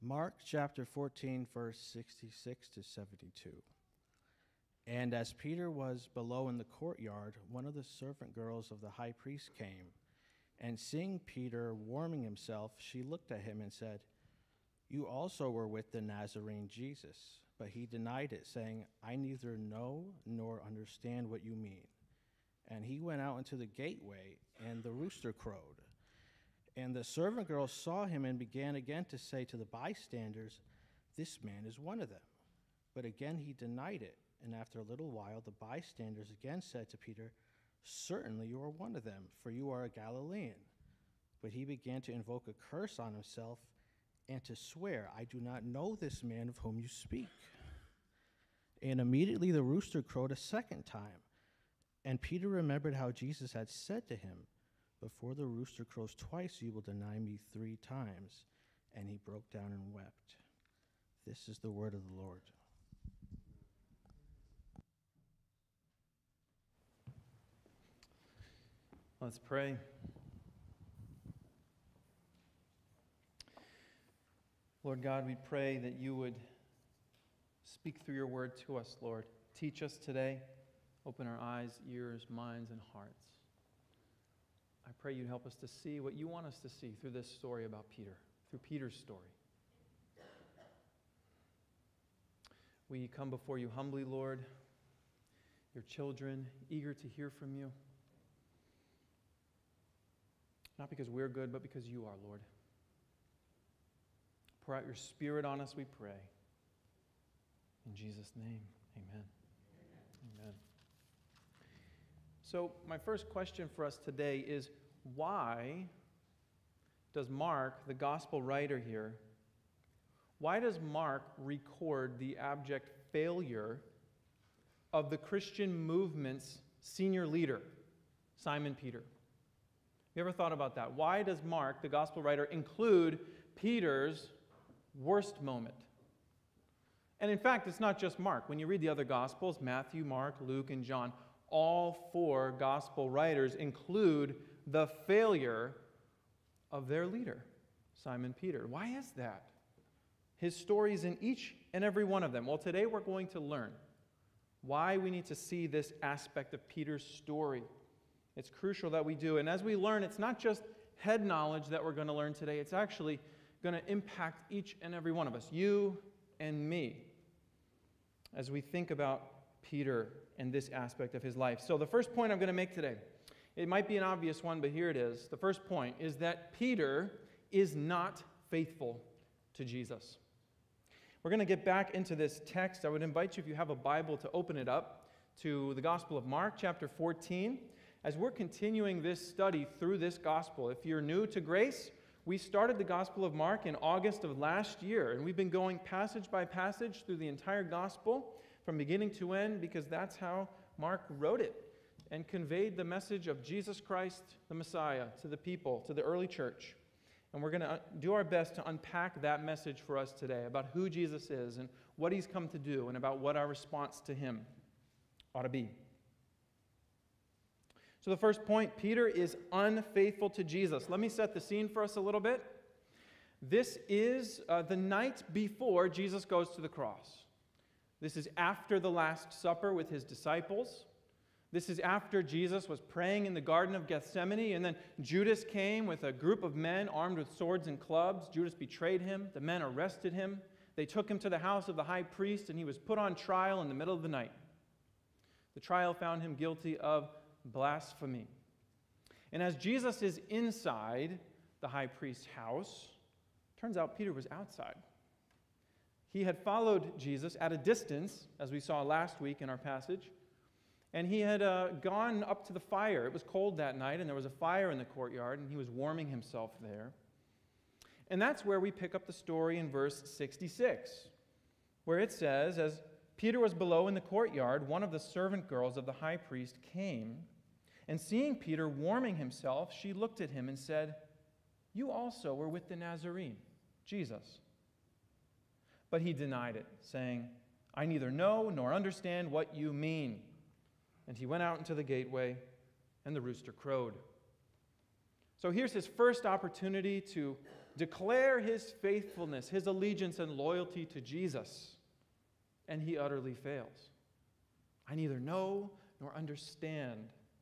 Mark chapter 14, verse 66 to 72. And as Peter was below in the courtyard, one of the servant girls of the high priest came, and seeing Peter warming himself, she looked at him and said, "You also were with the Nazarene Jesus." But he denied it, saying, "I neither know nor understand what you mean." And he went out into the gateway, and the rooster crowed. And the servant girl saw him and began again to say to the bystanders, "This man is one of them." But again he denied it. And after a little while, the bystanders again said to Peter, "Certainly you are one of them, for you are a Galilean." But he began to invoke a curse on himself and to swear, "I do not know this man of whom you speak." And immediately the rooster crowed a second time. And Peter remembered how Jesus had said to him, "Before the rooster crows twice, you will deny me 3 times." And he broke down and wept. This is the word of the Lord. Let's pray. Lord God, we pray that you would speak through your word to us, Lord. Teach us today. Open our eyes, ears, minds, and hearts. I pray you'd help us to see what you want us to see through this story about Peter, through Peter's story. We come before you humbly, Lord, your children, eager to hear from you. Not because we're good, but because you are, Lord. Pour out your Spirit on us, we pray. In Jesus' name, amen. Amen. So my first question for us today is, why does Mark, the gospel writer here, why does Mark record the abject failure of the Christian movement's senior leader, Simon Peter? You ever thought about that? Why does Mark, the gospel writer, include Peter's worst moment? And in fact, it's not just Mark. When you read the other gospels, Matthew, Mark, Luke, and John, all 4 gospel writers include the failure of their leader, Simon Peter. Why is that? His story is in each and every one of them. Well, today we're going to learn why we need to see this aspect of Peter's story. It's crucial that we do. And as we learn, it's not just head knowledge that we're going to learn today. It's actually going to impact each and every one of us, you and me, as we think about Peter and this aspect of his life. So the first point I'm going to make today, it might be an obvious one, but here it is. The first point is that Peter is not faithful to Jesus. We're going to get back into this text. I would invite you, if you have a Bible, to open it up to the Gospel of Mark, chapter 14. As we're continuing this study through this gospel, if you're new to Grace, we started the Gospel of Mark in August of last year, and we've been going passage by passage through the entire gospel from beginning to end, because that's how Mark wrote it and conveyed the message of Jesus Christ, the Messiah, to the people, to the early church. And we're going to do our best to unpack that message for us today about who Jesus is and what he's come to do and about what our response to him ought to be. So the first point, Peter is unfaithful to Jesus. Let me set the scene for us a little bit. This is the night before Jesus goes to the cross. This is after the Last Supper with his disciples. This is after Jesus was praying in the Garden of Gethsemane, and then Judas came with a group of men armed with swords and clubs. Judas betrayed him. The men arrested him. They took him to the house of the high priest, and he was put on trial in the middle of the night. The trial found him guilty of blasphemy. And as Jesus is inside the high priest's house, turns out Peter was outside. He had followed Jesus at a distance, as we saw last week in our passage, and he had gone up to the fire. It was cold that night, and there was a fire in the courtyard, and he was warming himself there. And that's where we pick up the story in verse 66, where it says, as Peter was below in the courtyard, one of the servant girls of the high priest came, and seeing Peter warming himself, she looked at him and said, "You also were with the Nazarene, Jesus." But he denied it, saying, "I neither know nor understand what you mean." And he went out into the gateway, and the rooster crowed. So here's his first opportunity to declare his faithfulness, his allegiance and loyalty to Jesus, and he utterly fails. I neither know nor understand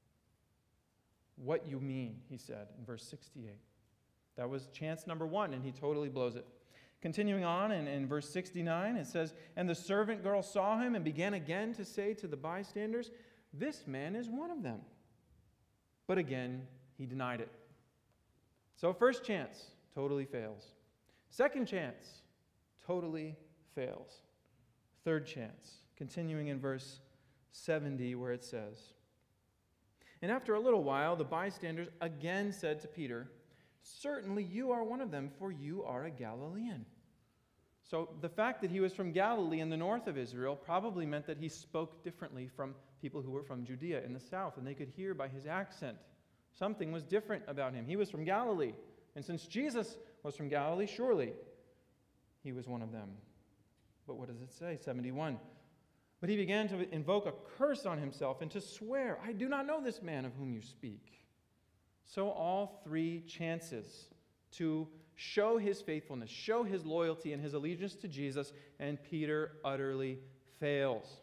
what you mean, he said in verse 68. That was chance number one, and he totally blows it. Continuing on in verse 69, it says, "And the servant girl saw him and began again to say to the bystanders, 'This man is one of them.' But again, he denied it." So first chance, totally fails. Second chance, totally fails. Third chance, continuing in verse 70 where it says, "And after a little while, the bystanders again said to Peter, 'Certainly you are one of them, for you are a Galilean.'" So the fact that he was from Galilee in the north of Israel probably meant that he spoke differently from people who were from Judea in the south, and they could hear by his accent. Something was different about him. He was from Galilee, and since Jesus was from Galilee, surely he was one of them. But what does it say? 71. "But he began to invoke a curse on himself and to swear, 'I do not know this man of whom you speak.'" So all three chances to show his faithfulness, show his loyalty and his allegiance to Jesus, and Peter utterly fails.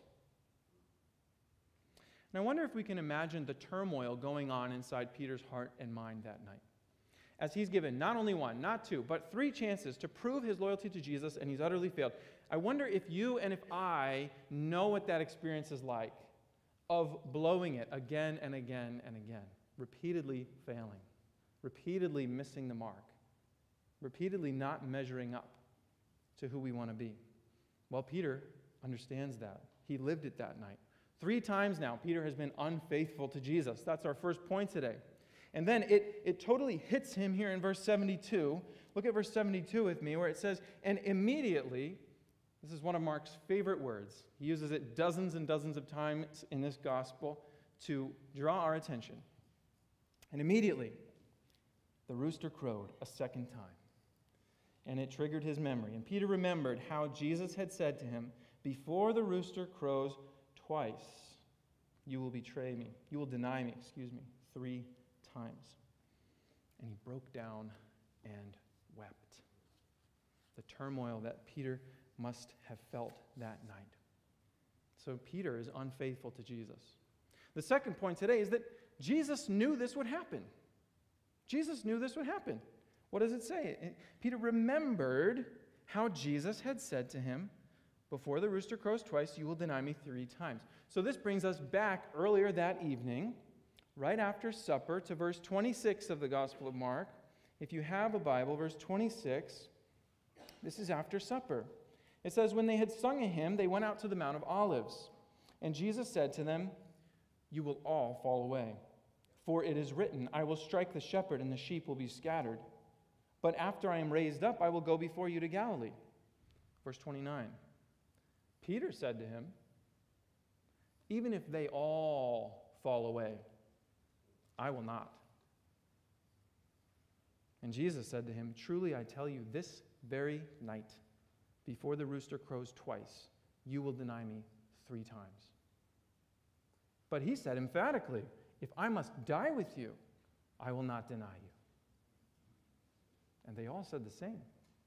And I wonder if we can imagine the turmoil going on inside Peter's heart and mind that night, as he's given not only one, not two, but three chances to prove his loyalty to Jesus, and he's utterly failed. I wonder if you and if I know what that experience is like, of blowing it again and again and again, repeatedly failing, repeatedly missing the mark, repeatedly not measuring up to who we want to be. Well, Peter understands that. He lived it that night. 3 times now, Peter has been unfaithful to Jesus. That's our first point today. And then it totally hits him here in verse 72. Look at verse 72 with me, where it says, "And immediately," this is one of Mark's favorite words. He uses it dozens and dozens of times in this gospel to draw our attention. "And immediately, the rooster crowed a second time, and it triggered his memory. And Peter remembered how Jesus had said to him, 'Before the rooster crows twice, you will deny me, 3 times.' And he broke down and wept." The turmoil that Peter must have felt that night. So Peter is unfaithful to Jesus. The second point today is that Jesus knew this would happen. Jesus knew this would happen. What does it say? Peter remembered how Jesus had said to him, "Before the rooster crows twice, you will deny me 3 times." So this brings us back earlier that evening, right after supper, to verse 26 of the Gospel of Mark. If you have a Bible, verse 26, this is after supper. It says, "When they had sung a hymn, they went out to the Mount of Olives. And Jesus said to them, 'You will all fall away. For it is written, I will strike the shepherd, and the sheep will be scattered. But after I am raised up, I will go before you to Galilee.'" Verse 29. Peter said to him, "Even if they all fall away, I will not." And Jesus said to him, "Truly I tell you, this very night, before the rooster crows twice, you will deny me 3 times. But he said emphatically, "If I must die with you, I will not deny you." And they all said the same.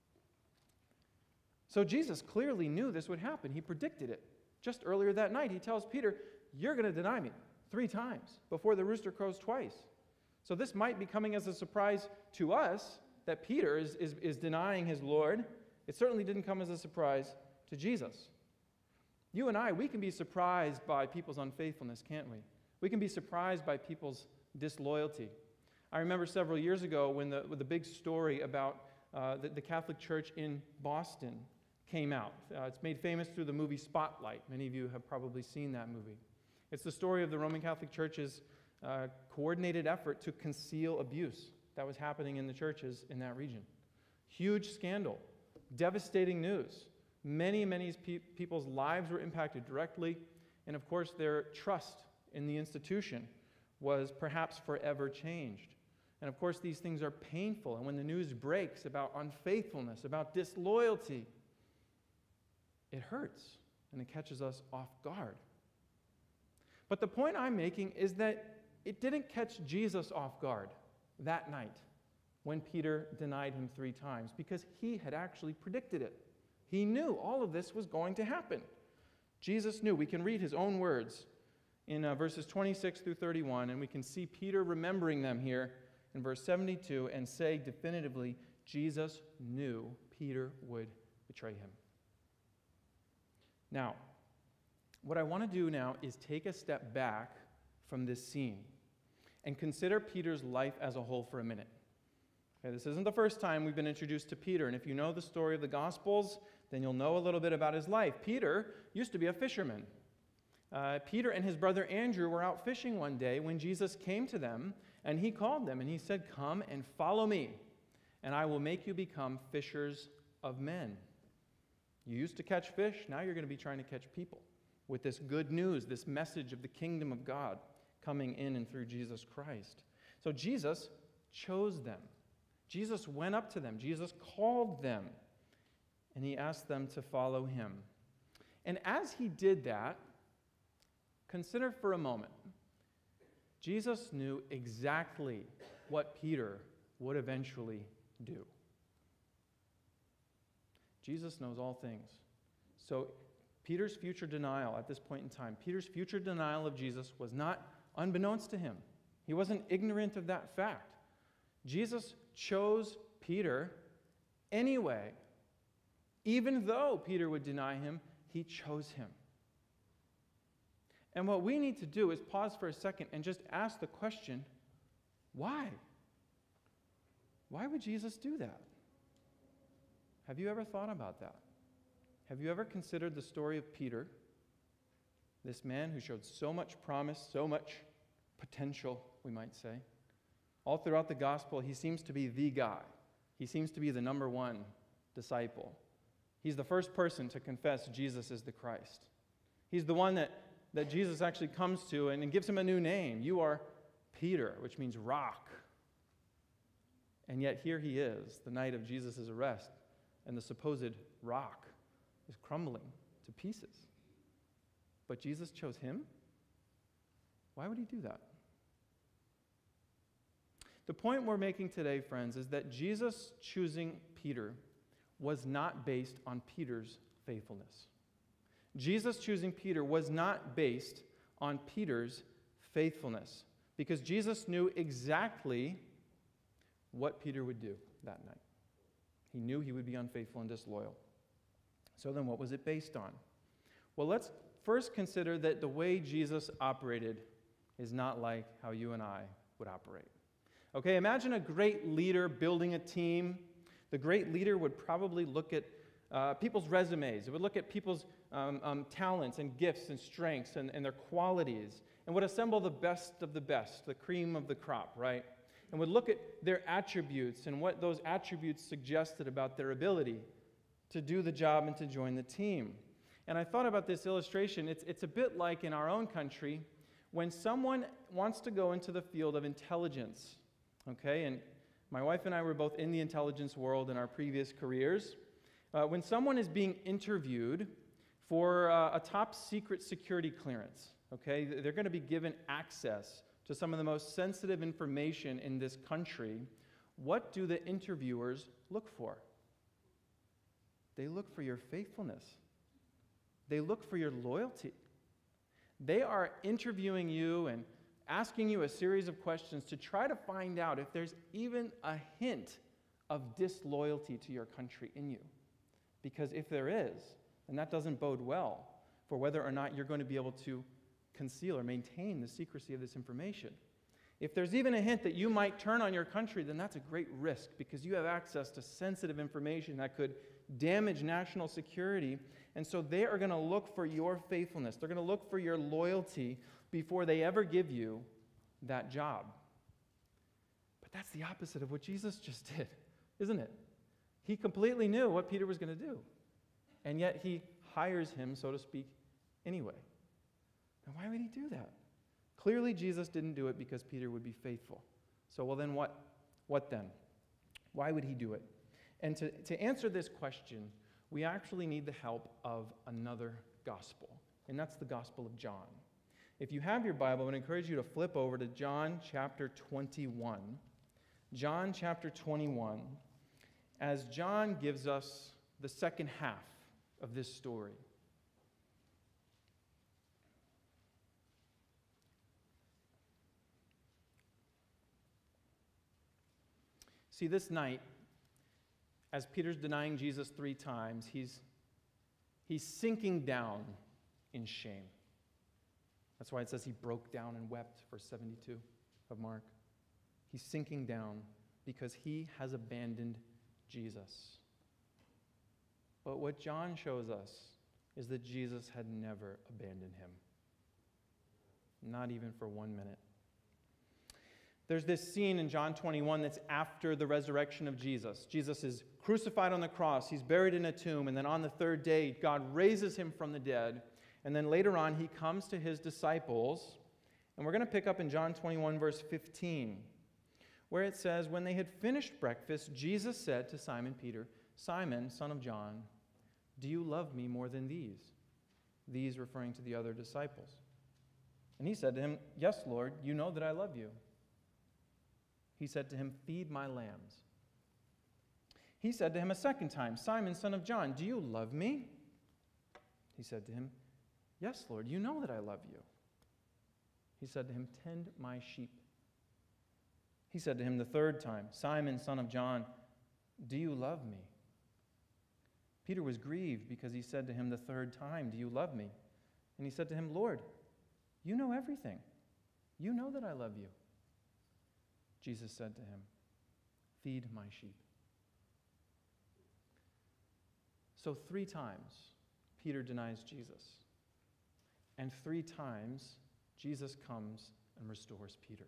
So Jesus clearly knew this would happen. He predicted it. Just earlier that night, he tells Peter, "You're going to deny me 3 times before the rooster crows twice." So this might be coming as a surprise to us that Peter is denying his Lord. It certainly didn't come as a surprise to Jesus. You and I, we can be surprised by people's unfaithfulness, can't we? We can be surprised by people's disloyalty. I remember several years ago when the big story about the Catholic Church in Boston came out. It's made famous through the movie Spotlight. Many of you have probably seen that movie. It's the story of the Roman Catholic Church's coordinated effort to conceal abuse that was happening in the churches in that region. Huge scandal, devastating news. Many people's lives were impacted directly, and of course their trust in the institution was perhaps forever changed. And of course these things are painful, and when the news breaks about unfaithfulness, about disloyalty, it hurts and it catches us off guard. But the point I'm making is that it didn't catch Jesus off guard that night. when Peter denied him 3 times, because he had actually predicted it. He knew all of this was going to happen. Jesus knew. We can read his own words in verses 26 through 31, and we can see Peter remembering them here in verse 72 and say definitively, Jesus knew Peter would betray him. Now, what I want to do now is take a step back from this scene and consider Peter's life as a whole for a minute. Okay, this isn't the first time we've been introduced to Peter, and if you know the story of the Gospels, then you'll know a little bit about his life. Peter used to be a fisherman. Peter and his brother Andrew were out fishing one day when Jesus came to them, and he called them, and he said, "Come and follow me, and I will make you become fishers of men." You used to catch fish, now you're going to be trying to catch people with this good news, this message of the kingdom of God coming in and through Jesus Christ. So Jesus chose them. Jesus went up to them. Jesus called them, and he asked them to follow him. And as he did that, consider for a moment, Jesus knew exactly what Peter would eventually do. Jesus knows all things. So Peter's future denial at this point in time, Peter's future denial of Jesus was not unbeknownst to him. He wasn't ignorant of that fact. Jesus chose Peter anyway. Even though Peter would deny him, he chose him. And what we need to do is pause for a second and just ask the question, why? Why would Jesus do that? Have you ever thought about that? Have you ever considered the story of Peter, this man who showed so much promise, so much potential, we might say? All throughout the gospel, he seems to be the guy. He seems to be the number one disciple. He's the first person to confess Jesus is the Christ. He's the one that Jesus actually comes to and gives him a new name. You are Peter, which means rock. And yet here he is, the night of Jesus' arrest, and the supposed rock is crumbling to pieces. But Jesus chose him? Why would he do that? The point we're making today, friends, is that Jesus choosing Peter was not based on Peter's faithfulness. Jesus choosing Peter was not based on Peter's faithfulness, because Jesus knew exactly what Peter would do that night. He knew he would be unfaithful and disloyal. So then what was it based on? Well, let's first consider that the way Jesus operated is not like how you and I would operate. Okay, imagine a great leader building a team. The great leader would probably look at people's resumes. It would look at people's talents and gifts and strengths and their qualities, and would assemble the best of the best, the cream of the crop, right? And would look at their attributes and what those attributes suggested about their ability to do the job and to join the team. And I thought about this illustration. It's a bit like in our own country when someone wants to go into the field of intelligence, okay? And my wife and I were both in the intelligence world in our previous careers. When someone is being interviewed for a top secret security clearance, okay, they're going to be given access to some of the most sensitive information in this country. What do the interviewers look for? They look for your faithfulness. They look for your loyalty. They are interviewing you and asking you a series of questions to try to find out if there's even a hint of disloyalty to your country in you. Because if there is, then that doesn't bode well for whether or not you're going to be able to conceal or maintain the secrecy of this information. If there's even a hint that you might turn on your country, then that's a great risk, because you have access to sensitive information that could damage national security. And so they are going to look for your faithfulness. They're going to look for your loyalty before they ever give you that job. But that's the opposite of what Jesus just did, isn't it? He completely knew what Peter was going to do, and yet he hires him, so to speak, anyway. Now, why would he do that? Clearly, Jesus didn't do it because Peter would be faithful. So, well, then what? What then? Why would he do it? And to answer this question, we actually need the help of another gospel, and that's the Gospel of John. If you have your Bible, I would encourage you to flip over to John chapter 21. John chapter 21, as John gives us the second half of this story. See, this night, as Peter's denying Jesus 3 times, he's sinking down in shame. That's why it says he broke down and wept, verse 72 of Mark. He's sinking down because he has abandoned Jesus. But what John shows us is that Jesus had never abandoned him. Not even for 1 minute. There's this scene in John 21 that's after the resurrection of Jesus. Jesus is crucified on the cross. He's buried in a tomb. And then on the 3rd day, God raises him from the dead. And then later on, he comes to his disciples. And we're going to pick up in John 21, verse 15, where it says, when they had finished breakfast, Jesus said to Simon Peter, Simon, son of John, do you love me more than these? These referring to the other disciples. And he said to him, yes, Lord, you know that I love you. He said to him, feed my lambs. He said to him a second time, Simon, son of John, do you love me? He said to him, yes, Lord, you know that I love you. He said to him, tend my sheep. He said to him the 3rd time, Simon, son of John, do you love me? Peter was grieved because he said to him the 3rd time, do you love me? And he said to him, Lord, you know everything. You know that I love you. Jesus said to him, feed my sheep. So 3 times, Peter denies Jesus. And 3 times, Jesus comes and restores Peter.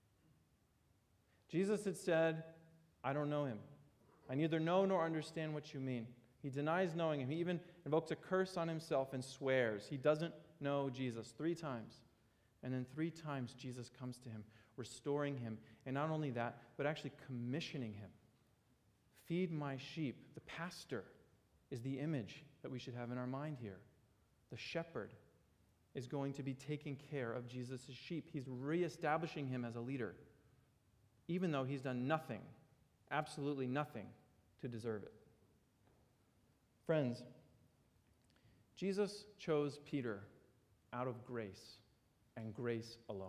Jesus had said, I don't know him. I neither know nor understand what you mean. He denies knowing him. He even invokes a curse on himself and swears he doesn't know Jesus 3 times. And then 3 times, Jesus comes to him, restoring him. And not only that, but actually commissioning him. Feed my sheep. The pastor is the image that we should have in our mind here. The shepherd is going to be taking care of Jesus' sheep. He's reestablishing him as a leader, even though he's done nothing, absolutely nothing, to deserve it. Friends, Jesus chose Peter out of grace and grace alone.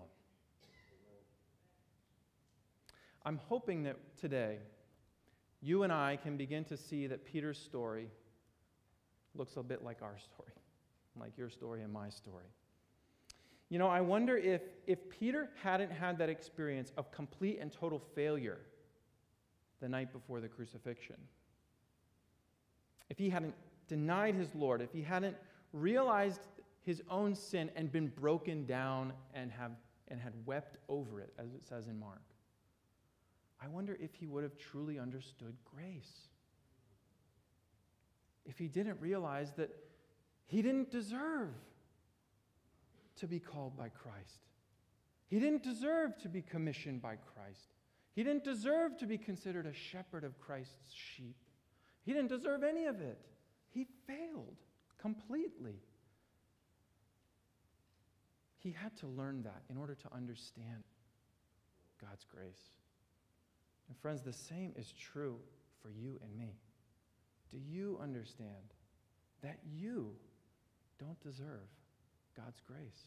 I'm hoping that today you and I can begin to see that Peter's story looks a bit like our story, like your story and my story. You know, I wonder if Peter hadn't had that experience of complete and total failure the night before the crucifixion, if he hadn't denied his Lord, if he hadn't realized his own sin and been broken down and had wept over it, as it says in Mark, I wonder if he would have truly understood grace. If he didn't realize that he didn't deserve to be called by Christ. He didn't deserve to be commissioned by Christ. He didn't deserve to be considered a shepherd of Christ's sheep. He didn't deserve any of it. He failed completely. He had to learn that in order to understand God's grace. And friends, the same is true for you and me. Do you understand that you don't deserve God's grace?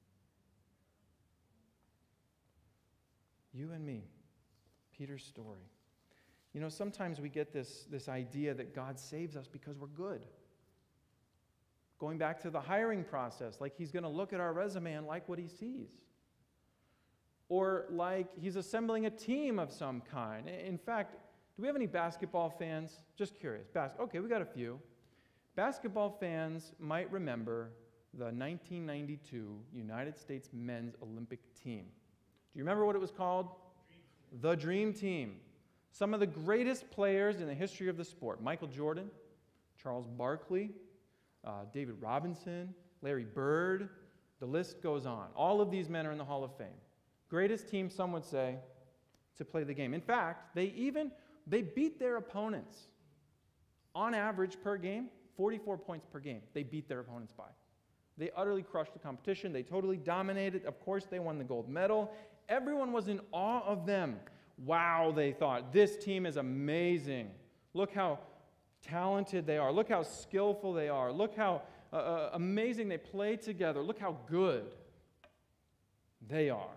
You and me, Peter's story. You know, sometimes we get this idea that God saves us because we're good. Going back to the hiring process, like he's going to look at our resume and like what he sees. Or like he's assembling a team of some kind. In fact, do we have any basketball fans? Just curious. Okay, we got a few. Basketball fans might remember the 1992 United States men's Olympic team. Do you remember what it was called? The Dream Team. Some of the greatest players in the history of the sport. Michael Jordan, Charles Barkley, David Robinson, Larry Bird. The list goes on. All of these men are in the Hall of Fame. Greatest team, some would say, to play the game. In fact, they beat their opponents. On average per game, 44 points per game. They beat their opponents by. They utterly crushed the competition. They totally dominated. Of course, they won the gold medal. Everyone was in awe of them. Wow, they thought, this team is amazing. Look how talented they are. Look how skillful they are. Look how amazing they play together. Look how good they are.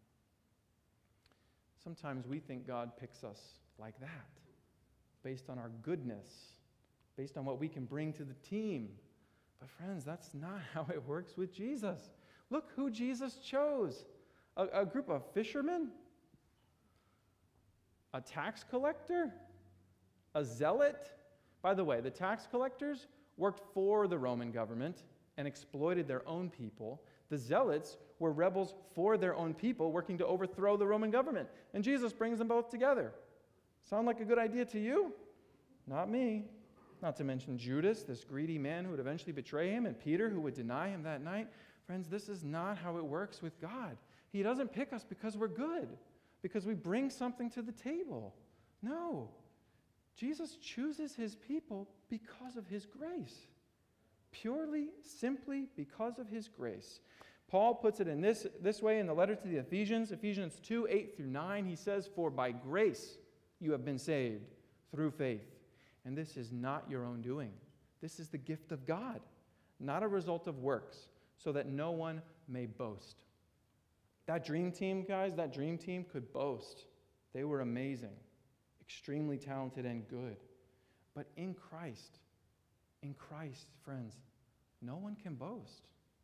Sometimes we think God picks us like that, based on our goodness, based on what we can bring to the team. But friends, that's not how it works with Jesus. Look who Jesus chose. A group of fishermen? A tax collector? A zealot? By the way, the tax collectors worked for the Roman government and exploited their own people. The zealots were rebels for their own people, working to overthrow the Roman government. And Jesus brings them both together. Sound like a good idea to you? Not me. Not to mention Judas, this greedy man who would eventually betray him, and Peter, who would deny him that night. Friends, this is not how it works with God. He doesn't pick us because we're good, because we bring something to the table. No. Jesus chooses his people because of his grace. Purely, simply because of his grace. Paul puts it in this way in the letter to the Ephesians, Ephesians 2, 8 through 9. He says, "For by grace you have been saved through faith. And this is not your own doing. This is the gift of God, not a result of works, so that no one may boast." That dream team, guys, that dream team could boast. They were amazing, extremely talented and good. But in Christ, friends, no one can boast.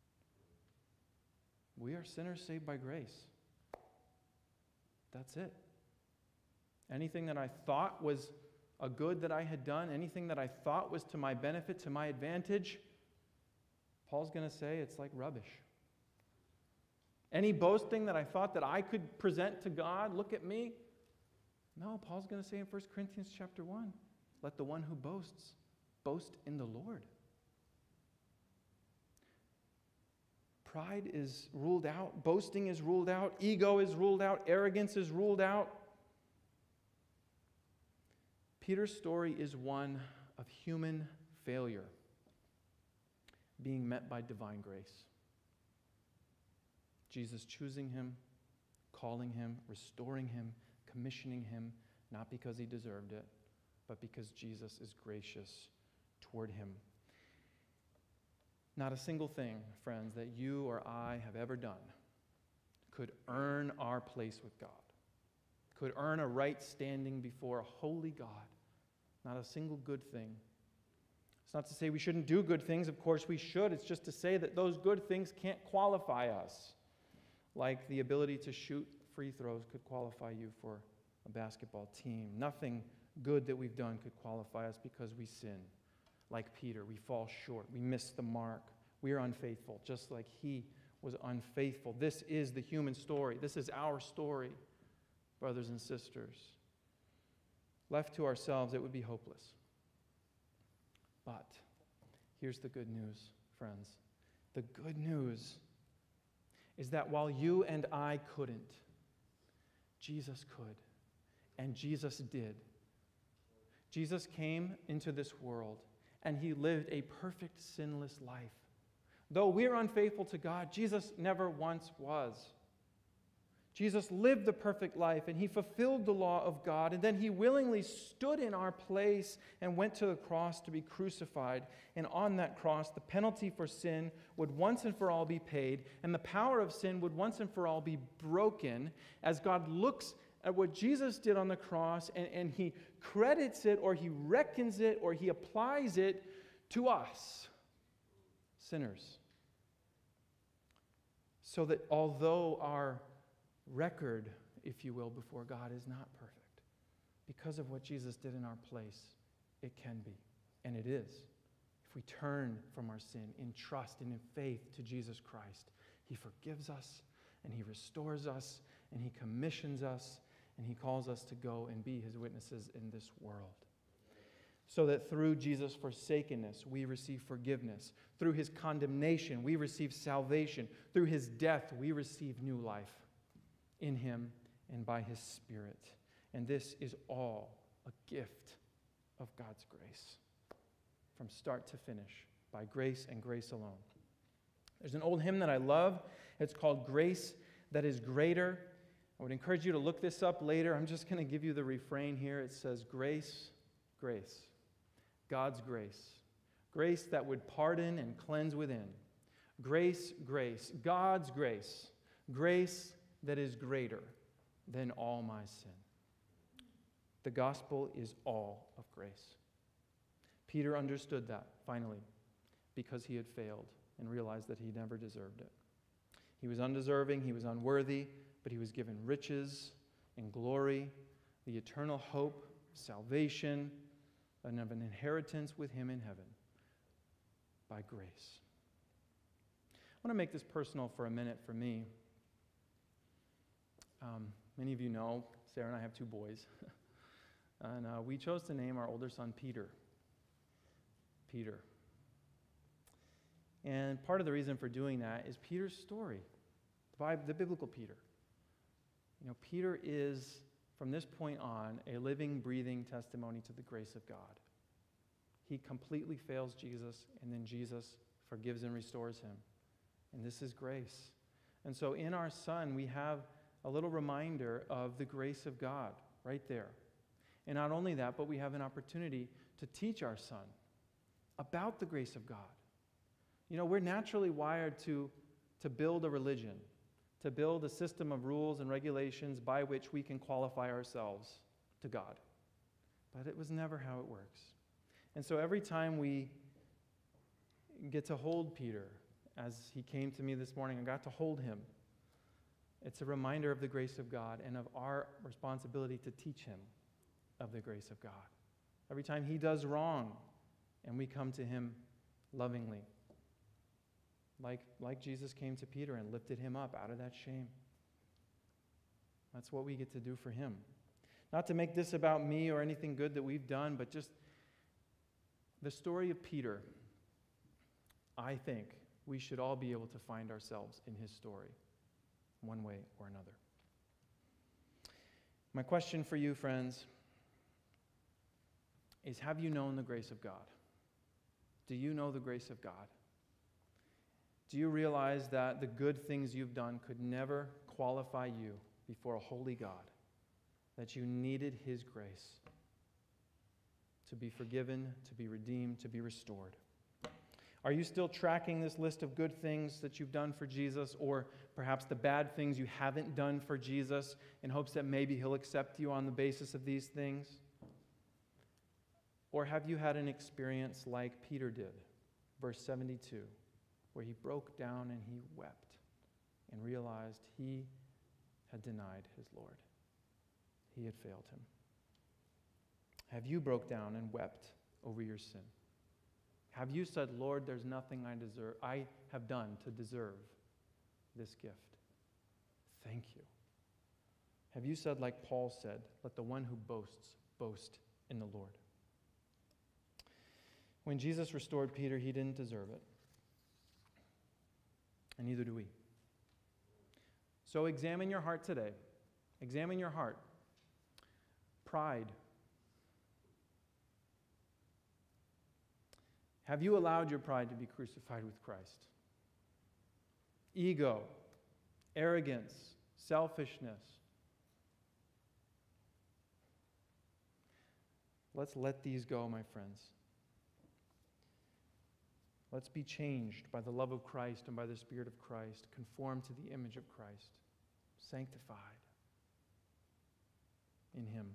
We are sinners saved by grace. That's it. Anything that I thought was a good that I had done, anything that I thought was to my benefit, to my advantage, Paul's going to say it's like rubbish. Any boasting that I thought that I could present to God, look at me. No, Paul's going to say in 1 Corinthians chapter 1, let the one who boasts, boast in the Lord. Pride is ruled out. Boasting is ruled out. Ego is ruled out. Arrogance is ruled out. Peter's story is one of human failure being met by divine grace. Jesus choosing him, calling him, restoring him, commissioning him, not because he deserved it, but because Jesus is gracious toward him. Not a single thing, friends, that you or I have ever done could earn our place with God, could earn a right standing before a holy God. Not a single good thing. It's not to say we shouldn't do good things. Of course we should. It's just to say that those good things can't qualify us. Like the ability to shoot free throws could qualify you for a basketball team. Nothing good that we've done could qualify us because we sin. Like Peter, we fall short. We miss the mark. We are unfaithful, just like he was unfaithful. This is the human story. This is our story, brothers and sisters. Left to ourselves, it would be hopeless. But here's the good news, friends. The good news is that while you and I couldn't, Jesus could, and Jesus did. Jesus came into this world, and he lived a perfect, sinless life. Though we're unfaithful to God, Jesus never once was. Jesus lived the perfect life, and he fulfilled the law of God, and then he willingly stood in our place and went to the cross to be crucified. And on that cross, the penalty for sin would once and for all be paid, and the power of sin would once and for all be broken as God looks at what Jesus did on the cross, and he credits it, or he reckons it, or he applies it to us, sinners. So that although our record, if you will, before God is not perfect, because of what Jesus did in our place, it can be, and it is. If we turn from our sin in trust and in faith to Jesus Christ, he forgives us, and he restores us, and he commissions us, and he calls us to go and be his witnesses in this world. So that through Jesus' forsakenness, we receive forgiveness. Through his condemnation, we receive salvation. Through his death, we receive new life in him and by his Spirit. And this is all a gift of God's grace, from start to finish, by grace and grace alone. There's an old hymn that I love. It's called "Grace That Is Greater I would encourage you to look this up later. I'm just going to give you the refrain here. It says, grace, grace, God's grace. Grace that would pardon and cleanse within. Grace, grace, God's grace. Grace that is greater than all my sin. The gospel is all of grace. Peter understood that, finally, because he had failed and realized that he never deserved it. He was undeserving, he was unworthy, but he was given riches and glory, the eternal hope, salvation, and of an inheritance with him in heaven by grace. I want to make this personal for a minute for me. Many of you know, Sarah and I have 2 boys, and we chose to name our older son Peter. Peter. And part of the reason for doing that is Peter's story, the biblical Peter. You know, Peter is, from this point on, a living, breathing testimony to the grace of God. He completely fails Jesus, and then Jesus forgives and restores him. And this is grace. And so in our son, we have a little reminder of the grace of God right there. And not only that, but we have an opportunity to teach our son about the grace of God. You know, we're naturally wired to build a religion, to build a system of rules and regulations by which we can qualify ourselves to God. But it was never how it works. And so every time we get to hold Peter, as he came to me this morning, I got to hold him. It's a reminder of the grace of God and of our responsibility to teach him of the grace of God. Every time he does wrong, and we come to him lovingly, like Jesus came to Peter and lifted him up out of that shame. That's what we get to do for him. Not to make this about me or anything good that we've done, but just the story of Peter. I think we should all be able to find ourselves in his story, one way or another. My question for you, friends, is have you known the grace of God? Do you know the grace of God? Do you realize that the good things you've done could never qualify you before a holy God? That you needed his grace to be forgiven, to be redeemed, to be restored? Are you still tracking this list of good things that you've done for Jesus, or perhaps the bad things you haven't done for Jesus, in hopes that maybe he'll accept you on the basis of these things? Or have you had an experience like Peter did, verse 72, where he broke down and he wept and realized he had denied his Lord. He had failed him. Have you broke down and wept over your sin? Have you said, Lord, there's nothing I have done to deserve this gift? Thank you. Have you said, like Paul said, let the one who boasts boast in the Lord? When Jesus restored Peter, he didn't deserve it. And neither do we. So examine your heart today. Examine your heart. Pride. Have you allowed your pride to be crucified with Christ? Ego, arrogance, selfishness. Let's let these go, my friends. Let's be changed by the love of Christ and by the Spirit of Christ, conformed to the image of Christ, sanctified in him.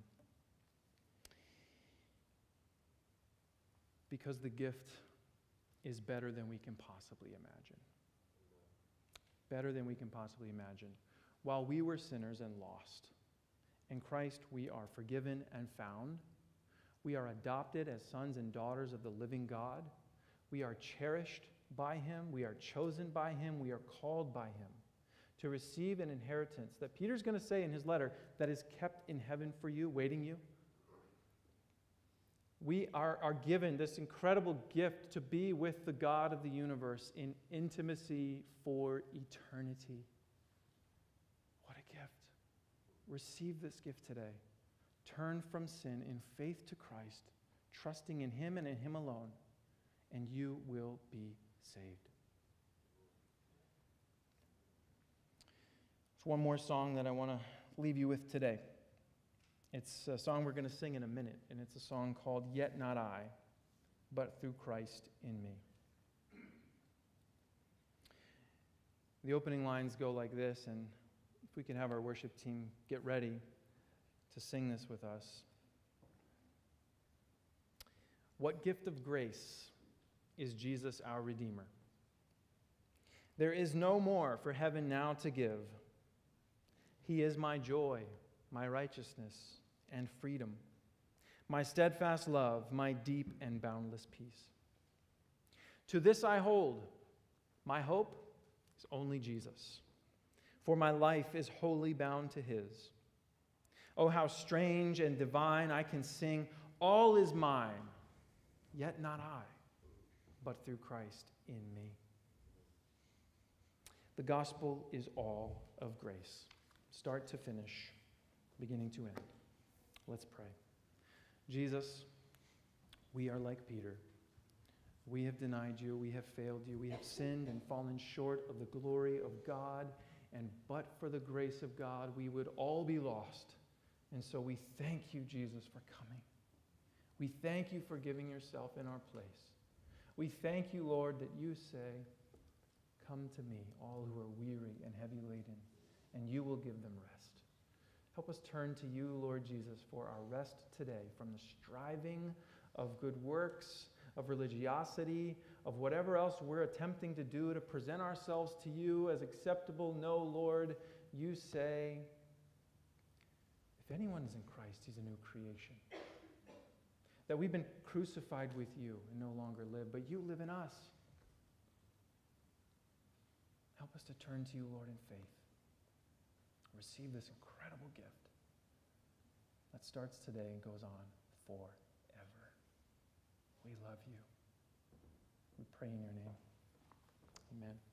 Because the gift is better than we can possibly imagine. Better than we can possibly imagine. While we were sinners and lost, in Christ we are forgiven and found. We are adopted as sons and daughters of the living God. We are cherished by him. We are chosen by him. We are called by him to receive an inheritance that Peter's going to say in his letter that is kept in heaven for you, waiting you. We are given this incredible gift to be with the God of the universe in intimacy for eternity. What a gift. Receive this gift today. Turn from sin in faith to Christ, trusting in him and in him alone, and you will be saved. There's one more song that I want to leave you with today. It's a song we're going to sing in a minute, and it's a song called Yet Not I, but Through Christ in Me. The opening lines go like this, and if we can have our worship team get ready to sing this with us. What gift of grace is Jesus our Redeemer? There is no more for heaven now to give. He is my joy, my righteousness, and freedom, my steadfast love, my deep and boundless peace. To this I hold. My hope is only Jesus, for my life is wholly bound to His. Oh, how strange and divine I can sing, all is mine, yet not I, but through Christ in me. The gospel is all of grace, start to finish, beginning to end. Let's pray. Jesus, we are like Peter. We have denied you, we have failed you, we have sinned and fallen short of the glory of God, and but for the grace of God, we would all be lost. And so we thank you, Jesus, for coming. We thank you for giving yourself in our place. We thank you, Lord, that you say, come to me, all who are weary and heavy laden, and you will give them rest. Help us turn to you, Lord Jesus, for our rest today from the striving of good works, of religiosity, of whatever else we're attempting to do to present ourselves to you as acceptable. No, Lord, you say, if anyone is in Christ, he's a new creation. That we've been crucified with you and no longer live, but you live in us. Help us to turn to you, Lord, in faith. Receive this incredible gift that starts today and goes on forever. We love you. We pray in your name. Amen.